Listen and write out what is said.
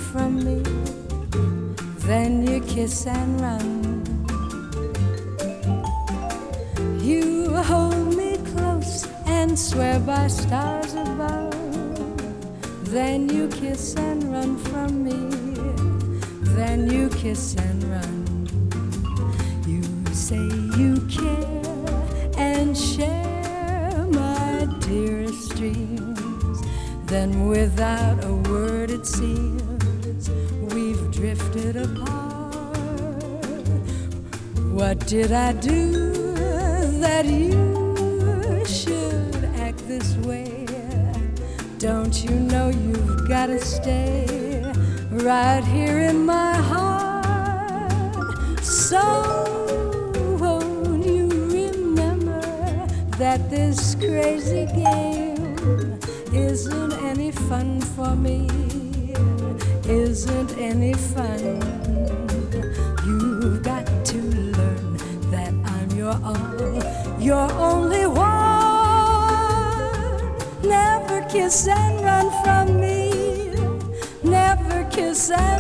from me, then you kiss and run. You hold me close and swear by stars above, then you kiss and run from me, then you kiss and run. You say you care and share my dearest dreams, then without a word it seems we've drifted apart. What did I do that you should act this way? Don't you know you've got to stay right here in my heart? So won't you remember that this crazy game isn't any fun for me, isn't any fun. You've got to learn that I'm your all, your only one. Never kiss and run from me, never kiss and